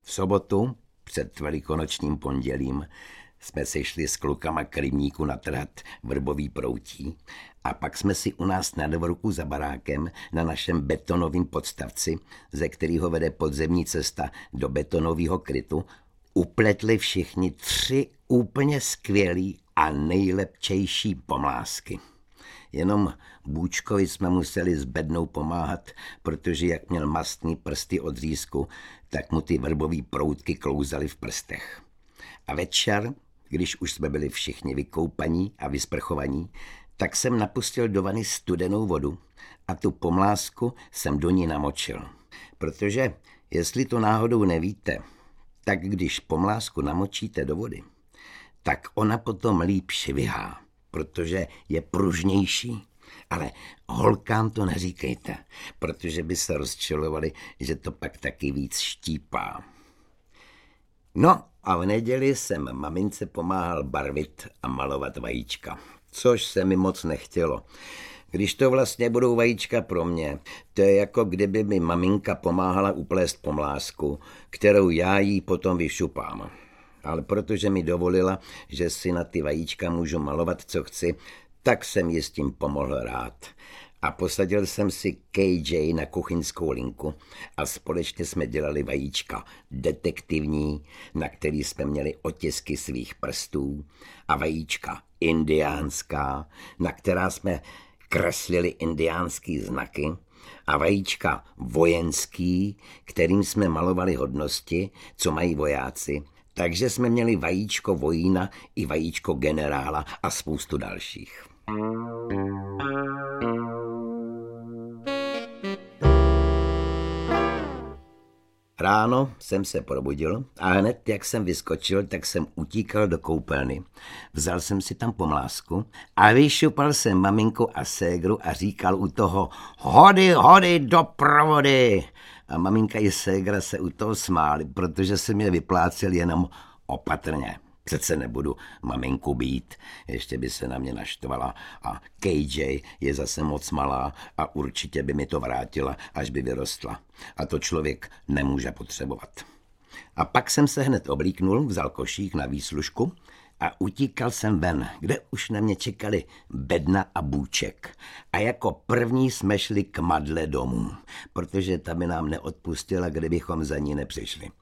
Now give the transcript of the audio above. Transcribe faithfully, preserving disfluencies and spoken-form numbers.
V sobotu před velikonočním pondělím jsme si šli s klukama k rybníku natrhat vrbový proutí a pak jsme si u nás na dvorku za barákem na našem betonovém podstavci, ze kterého vede podzemní cesta do betonového krytu, upletli všichni tři úplně skvělý a nejlepčejší pomlásky. Jenom Bůčkovi jsme museli s bednou pomáhat, protože jak měl mastný prsty od řízku, tak mu ty vrbový proutky klouzaly v prstech. A večer, když už jsme byli všichni vykoupaní a vysprchovaní, tak jsem napustil do vany studenou vodu a tu pomlásku jsem do ní namočil. Protože, jestli to náhodou nevíte, tak když pomlásku namočíte do vody, tak ona potom líp švihá, protože je pružnější. Ale holkám to neříkejte, protože by se rozčilovali, že to pak taky víc štípá. No a v neděli jsem mamince pomáhal barvit a malovat vajíčka, což se mi moc nechtělo. Když to vlastně budou vajíčka pro mě, to je jako kdyby mi maminka pomáhala uplést pomlásku, kterou já jí potom vyšupám. Ale protože mi dovolila, že si na ty vajíčka můžu malovat, co chci, tak jsem jí s tím pomohl rád. A posadil jsem si K J na kuchyňskou linku a společně jsme dělali vajíčka detektivní, na který jsme měli otisky svých prstů, a vajíčka indiánská, na která jsme kreslili indiánský znaky, a vajíčka vojenský, kterým jsme malovali hodnosti, co mají vojáci. Takže jsme měli vajíčko vojína i vajíčko generála a spoustu dalších. Ráno jsem se probudil a hned, jak jsem vyskočil, tak jsem utíkal do koupelny. Vzal jsem si tam pomlásku a vyšupal jsem maminku a ségru a říkal u toho: hody, hody do provody. A maminka i ségra se u toho smáli, protože jsem je vyplácel jenom opatrně. Přece nebudu maminku být, ještě by se na mě naštvala, a K J je zase moc malá a určitě by mi to vrátila, až by vyrostla. A to člověk nemůže potřebovat. A pak jsem se hned oblíknul, vzal košík na výslužku a utíkal jsem ven, kde už na mě čekali Bedna a Bůček. A jako první jsme šli k Madle domů, protože ta by nám neodpustila, kdybychom za ní nepřišli.